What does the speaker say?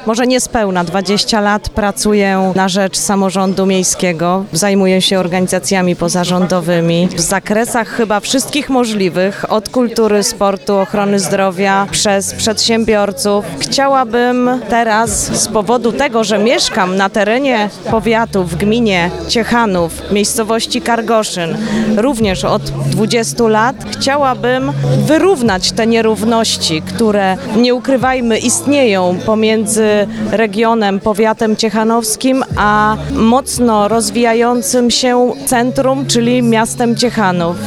może niespełna 20 lat pracuję na rzecz samorządu miejskiego. Zajmuję się organizacjami pozarządowymi w zakresach chyba wszystkich możliwych, od kultury, sportu, ochrony zdrowia, przez przedsiębiorców. Chciałabym teraz z powodu tego, że mieszkam na terenie powiatu w gminie Ciechanów, miejscowości Kargoszyn, również od 20 lat, chciałabym wyrównać te nierówności, które, nie ukrywajmy, istnieją pomiędzy regionem, powiatem ciechanowskim, a mocno rozwijającym się centrum, czyli miastem Ciechanów.